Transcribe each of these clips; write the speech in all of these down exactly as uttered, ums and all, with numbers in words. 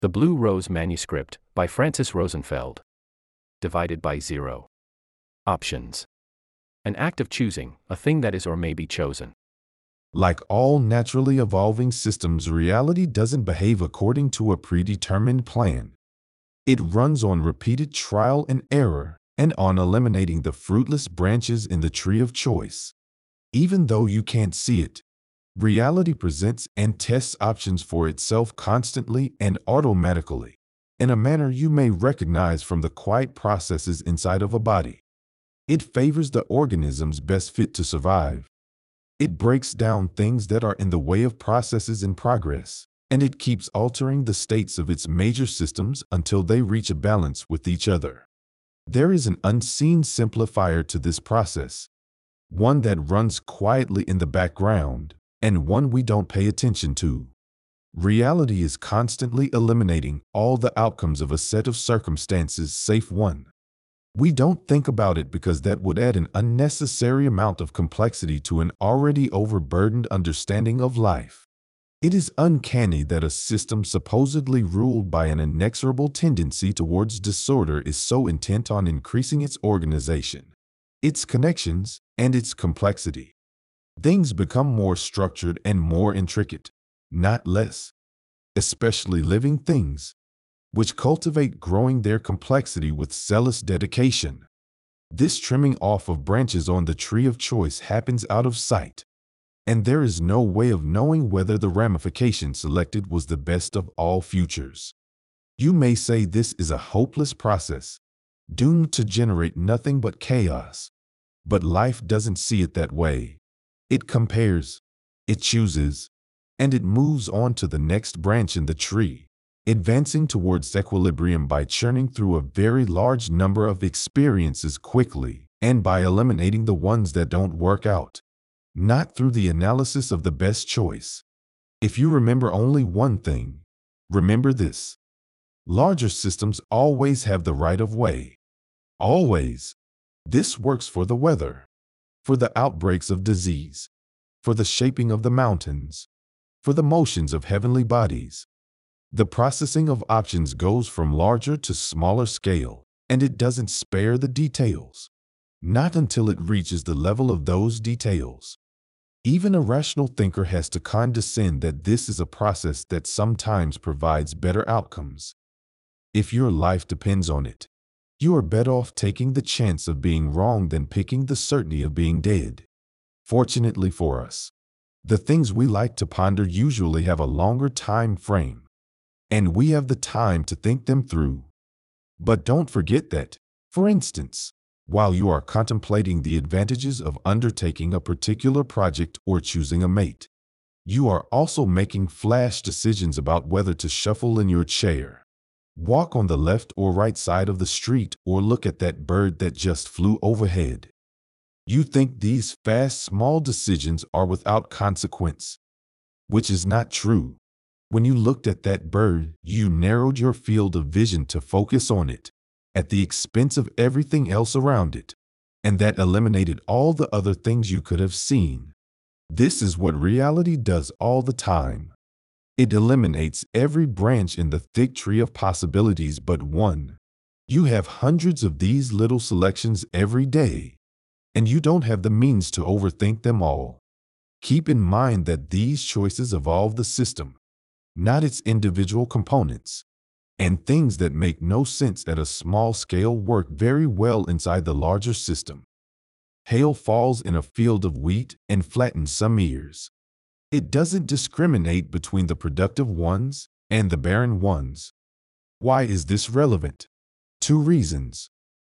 The Blue Rose Manuscript, by Francis Rosenfeld. Divided by zero. Options. An act of choosing, a thing that is or may be chosen. Like all naturally evolving systems, reality doesn't behave according to a predetermined plan. It runs on repeated trial and error, and on eliminating the fruitless branches in the tree of choice. Even though you can't see it, reality presents and tests options for itself constantly and automatically, in a manner you may recognize from the quiet processes inside of a body. It favors the organisms best fit to survive. It breaks down things that are in the way of processes in progress, and it keeps altering the states of its major systems until they reach a balance with each other. There is an unseen simplifier to this process, one that runs quietly in the background, and one we don't pay attention to. Reality is constantly eliminating all the outcomes of a set of circumstances save one. We don't think about it because that would add an unnecessary amount of complexity to an already overburdened understanding of life. It is uncanny that a system supposedly ruled by an inexorable tendency towards disorder is so intent on increasing its organization, its connections, and its complexity. Things become more structured and more intricate, not less, especially living things, which cultivate growing their complexity with zealous dedication. This trimming off of branches on the tree of choice happens out of sight, and there is no way of knowing whether the ramification selected was the best of all futures. You may say this is a hopeless process, doomed to generate nothing but chaos, but life doesn't see it that way. It compares, it chooses, and it moves on to the next branch in the tree, advancing towards equilibrium by churning through a very large number of experiences quickly and by eliminating the ones that don't work out, not through the analysis of the best choice. If you remember only one thing, remember this: larger systems always have the right of way. Always. This works for the weather, for the outbreaks of disease, for the shaping of the mountains, for the motions of heavenly bodies. The processing of options goes from larger to smaller scale, and it doesn't spare the details, not until it reaches the level of those details. Even a rational thinker has to condescend that this is a process that sometimes provides better outcomes. If your life depends on it, you are better off taking the chance of being wrong than picking the certainty of being dead. Fortunately for us, the things we like to ponder usually have a longer time frame, and we have the time to think them through. But don't forget that, for instance, while you are contemplating the advantages of undertaking a particular project or choosing a mate, you are also making flash decisions about whether to shuffle in your chair, walk on the left or right side of the street, or look at that bird that just flew overhead. You think these fast, small decisions are without consequence, which is not true. When you looked at that bird, you narrowed your field of vision to focus on it, at the expense of everything else around it, and that eliminated all the other things you could have seen. This is what reality does all the time. It eliminates every branch in the thick tree of possibilities but one. You have hundreds of these little selections every day, and you don't have the means to overthink them all. Keep in mind that these choices evolve the system, not its individual components, and things that make no sense at a small scale work very well inside the larger system. Hail falls in a field of wheat and flattens some ears. It doesn't discriminate between the productive ones and the barren ones. Why is this relevant? Two reasons.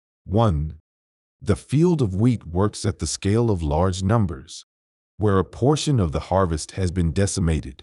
One, the field of wheat works at the scale of large numbers, where a portion of the harvest has been decimated.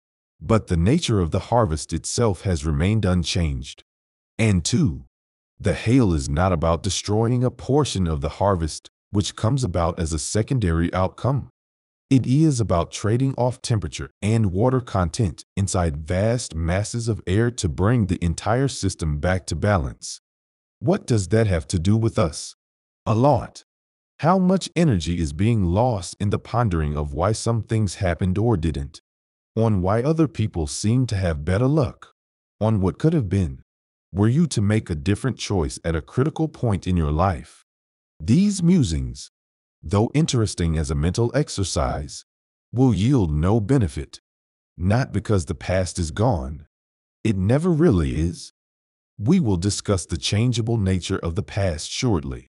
But the nature of the harvest itself has remained unchanged. And two, the hail is not about destroying a portion of the harvest, which comes about as a secondary outcome. It is about trading off temperature and water content inside vast masses of air to bring the entire system back to balance. What does that have to do with us? A lot. How much energy is being lost in the pondering of why some things happened or didn't, on why other people seem to have better luck, on what could have been, were you to make a different choice at a critical point in your life. These musings, though interesting as a mental exercise, will yield no benefit, not because the past is gone. It never really is. We will discuss the changeable nature of the past shortly.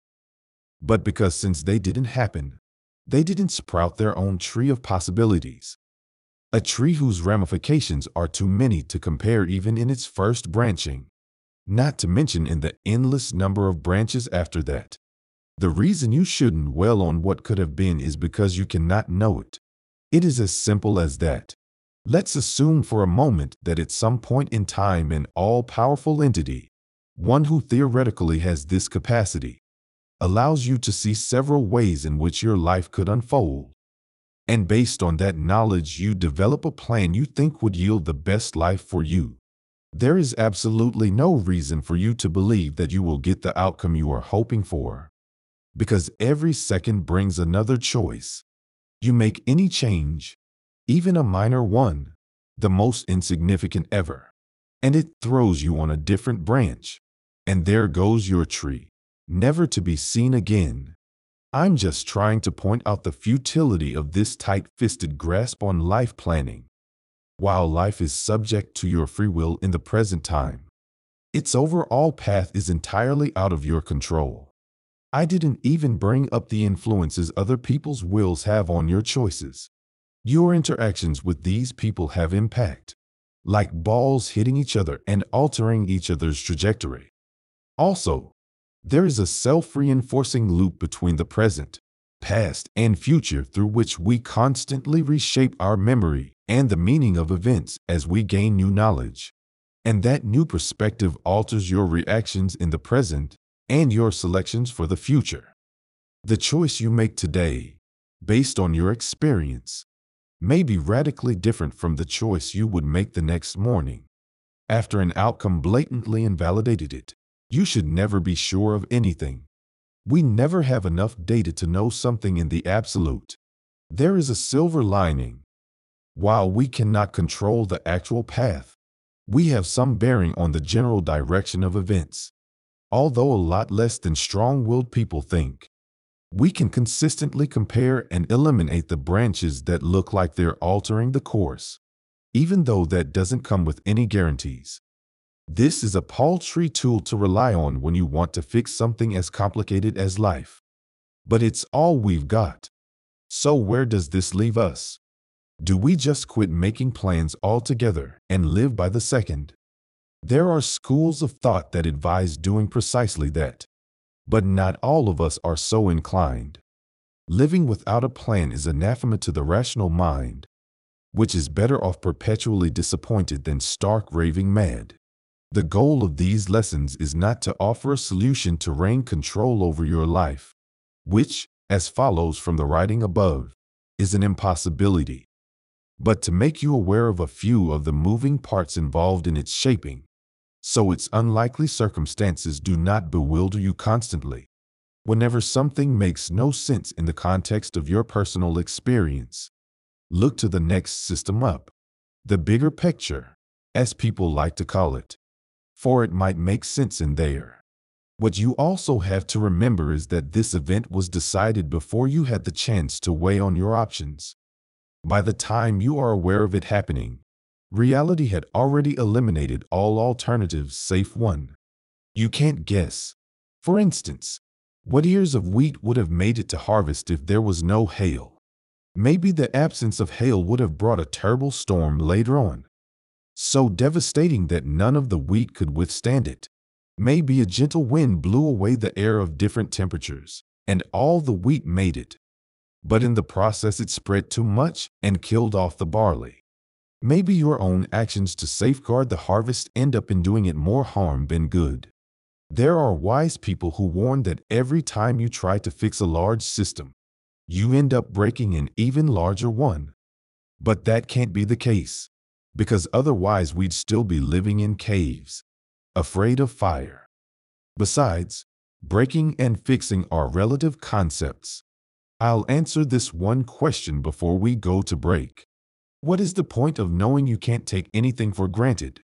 But because since they didn't happen, they didn't sprout their own tree of possibilities. A tree whose ramifications are too many to compare even in its first branching, not to mention in the endless number of branches after that. The reason you shouldn't dwell on what could have been is because you cannot know it. It is as simple as that. Let's assume for a moment that at some point in time an all-powerful entity, one who theoretically has this capacity, allows you to see several ways in which your life could unfold. And based on that knowledge, you develop a plan you think would yield the best life for you. There is absolutely no reason for you to believe that you will get the outcome you are hoping for, because every second brings another choice. You make any change, even a minor one, the most insignificant ever, and it throws you on a different branch, and there goes your tree, never to be seen again. I'm just trying to point out the futility of this tight-fisted grasp on life planning. While life is subject to your free will in the present time, its overall path is entirely out of your control. I didn't even bring up the influences other people's wills have on your choices. Your interactions with these people have impact, like balls hitting each other and altering each other's trajectory. Also, there is a self-reinforcing loop between the present, past, and future through which we constantly reshape our memory and the meaning of events as we gain new knowledge. And that new perspective alters your reactions in the present and your selections for the future. The choice you make today, based on your experience, may be radically different from the choice you would make the next morning, after an outcome blatantly invalidated it. You should never be sure of anything. We never have enough data to know something in the absolute. There is a silver lining. While we cannot control the actual path, we have some bearing on the general direction of events. Although a lot less than strong-willed people think, we can consistently compare and eliminate the branches that look like they're altering the course, even though that doesn't come with any guarantees. This is a paltry tool to rely on when you want to fix something as complicated as life. But it's all we've got. So where does this leave us? Do we just quit making plans altogether and live by the second? There are schools of thought that advise doing precisely that. But not all of us are so inclined. Living without a plan is anathema to the rational mind, which is better off perpetually disappointed than stark raving mad. The goal of these lessons is not to offer a solution to reign control over your life, which, as follows from the writing above, is an impossibility, but to make you aware of a few of the moving parts involved in its shaping, so its unlikely circumstances do not bewilder you constantly. Whenever something makes no sense in the context of your personal experience, look to the next system up, the bigger picture, as people like to call it, for it might make sense in there. What you also have to remember is that this event was decided before you had the chance to weigh on your options. By the time you are aware of it happening, reality had already eliminated all alternatives save one. You can't guess. For instance, what ears of wheat would have made it to harvest if there was no hail? Maybe the absence of hail would have brought a terrible storm later on, so devastating that none of the wheat could withstand it. Maybe a gentle wind blew away the air of different temperatures, and all the wheat made it. But in the process it spread too much and killed off the barley. Maybe your own actions to safeguard the harvest end up in doing it more harm than good. There are wise people who warn that every time you try to fix a large system, you end up breaking an even larger one. But that can't be the case, because otherwise we'd still be living in caves, afraid of fire. Besides, breaking and fixing are relative concepts. I'll answer this one question before we go to break. What is the point of knowing you can't take anything for granted?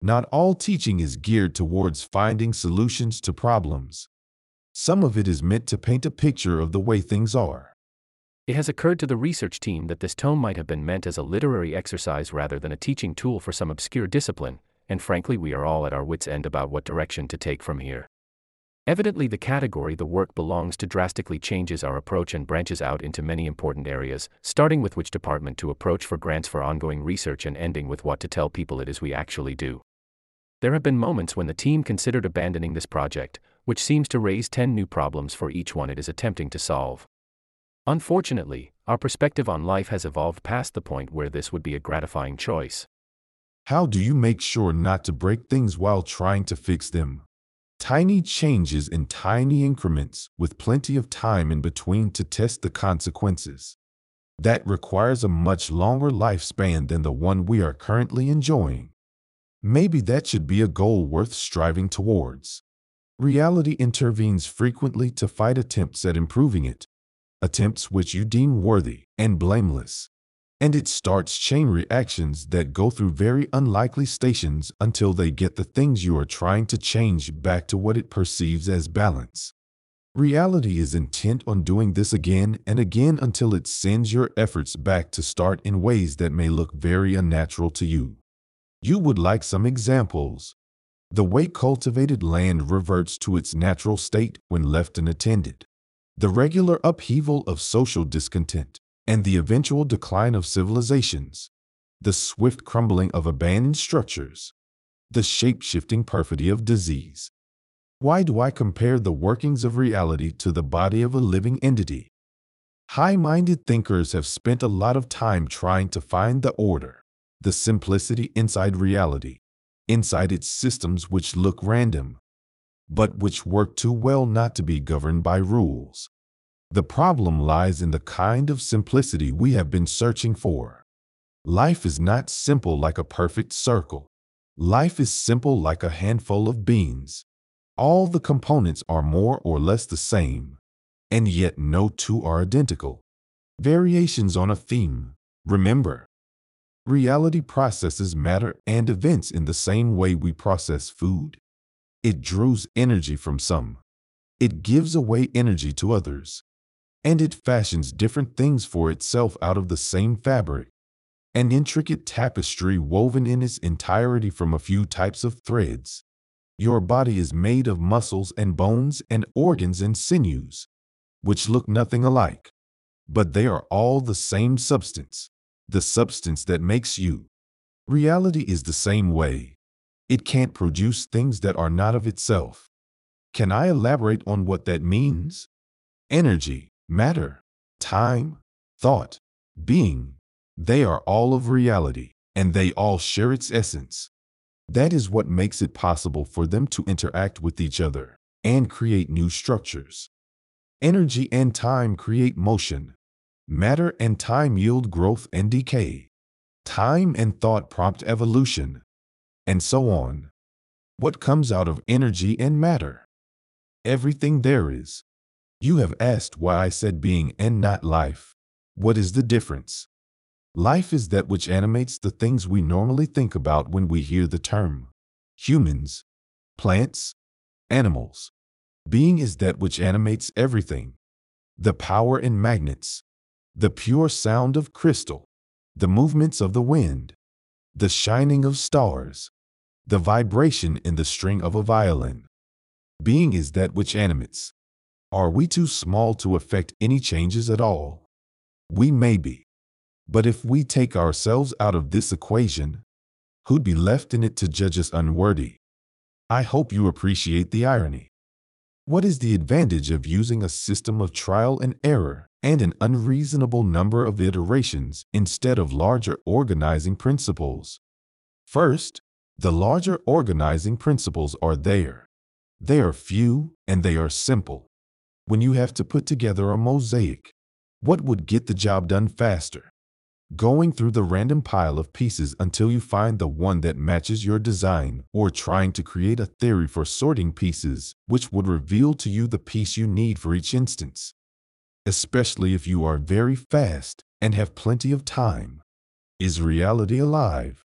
Not all teaching is geared towards finding solutions to problems. Some of it is meant to paint a picture of the way things are. It has occurred to the research team that this tome might have been meant as a literary exercise rather than a teaching tool for some obscure discipline, and frankly we are all at our wits' end about what direction to take from here. Evidently the category the work belongs to drastically changes our approach and branches out into many important areas, starting with which department to approach for grants for ongoing research and ending with what to tell people it is we actually do. There have been moments when the team considered abandoning this project, which seems to raise ten new problems for each one it is attempting to solve. Unfortunately, our perspective on life has evolved past the point where this would be a gratifying choice. How do you make sure not to break things while trying to fix them? Tiny changes in tiny increments with plenty of time in between to test the consequences. That requires a much longer lifespan than the one we are currently enjoying. Maybe that should be a goal worth striving towards. Reality intervenes frequently to fight attempts at improving it, attempts which you deem worthy and blameless. And it starts chain reactions that go through very unlikely stations until they get the things you are trying to change back to what it perceives as balance. Reality is intent on doing this again and again until it sends your efforts back to start in ways that may look very unnatural to you. You would like some examples. The way cultivated land reverts to its natural state when left unattended. The regular upheaval of social discontent, and the eventual decline of civilizations. The swift crumbling of abandoned structures. The shape-shifting perfidy of disease. Why do I compare the workings of reality to the body of a living entity? High-minded thinkers have spent a lot of time trying to find the order, the simplicity inside reality, inside its systems which look random, but which work too well not to be governed by rules. The problem lies in the kind of simplicity we have been searching for. Life is not simple like a perfect circle. Life is simple like a handful of beans. All the components are more or less the same, and yet no two are identical. Variations on a theme. Remember, reality processes matter and events in the same way we process food. It draws energy from some. It gives away energy to others. And it fashions different things for itself out of the same fabric, an intricate tapestry woven in its entirety from a few types of threads. Your body is made of muscles and bones and organs and sinews, which look nothing alike, but they are all the same substance, the substance that makes you. Reality is the same way. It can't produce things that are not of itself. Can I elaborate on what that means? Energy, matter, time, thought, being, they are all of reality, and they all share its essence. That is what makes it possible for them to interact with each other and create new structures. Energy and time create motion. Matter and time yield growth and decay. Time and thought prompt evolution, and so on. What comes out of energy and matter? Everything there is. You have asked why I said being and not life. What is the difference? Life is that which animates the things we normally think about when we hear the term. Humans, plants, animals. Being is that which animates everything. The power in magnets, the pure sound of crystal, the movements of the wind, the shining of stars, the vibration in the string of a violin. Being is that which animates. Are we too small to affect any changes at all? We may be. But if we take ourselves out of this equation, who'd be left in it to judge us unworthy? I hope you appreciate the irony. What is the advantage of using a system of trial and error and an unreasonable number of iterations instead of larger organizing principles? First, the larger organizing principles are there. They are few and they are simple. When you have to put together a mosaic, what would get the job done faster? Going through the random pile of pieces until you find the one that matches your design, or trying to create a theory for sorting pieces, which would reveal to you the piece you need for each instance. Especially if you are very fast and have plenty of time. Is reality alive?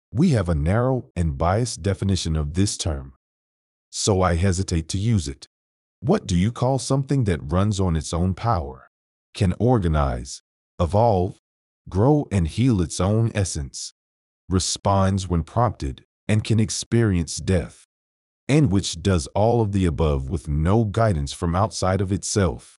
We have a narrow and biased definition of this term, so I hesitate to use it. What do you call something that runs on its own power, can organize, evolve, grow, and heal its own essence, responds when prompted, and can experience death, and which does all of the above with no guidance from outside of itself?